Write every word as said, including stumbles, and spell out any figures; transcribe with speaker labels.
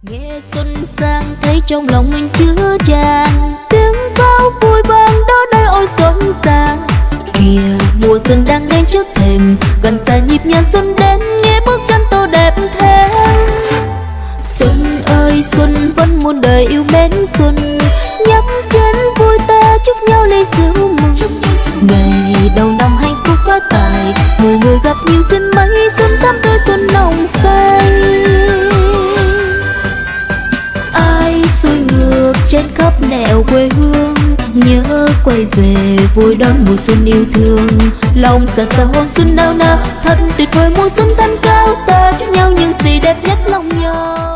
Speaker 1: Nghe xuân sang thấy trong lòng mình chứa tràn tiếng pháo vui vang đó đây ôi xuân sang. Kìa mùa xuân đang đến trước thềm, gần xa nhịp nhàng xuân đến nghe bước chân tô đẹp thêm. Xuân ơi xuân vẫn muôn đời yêu mến xuân, nhấp chén vui ta chúc nhau ly rượu mừng. Ngày đầu năm hạnh phúc phát tài, người người gặp nhiều duyên mấy, xuân thắm tươi xuân nồng say. Ai xuôi ngược trên khắp nẻo quê hương, nhớ quay về vui đón mùa xuân yêu thương. Lòng xa xa hôn xuân nao nao, thật tuyệt vời mùa xuân thanh cao, ta chúc nhau những gì đẹp nhất lòng nhau.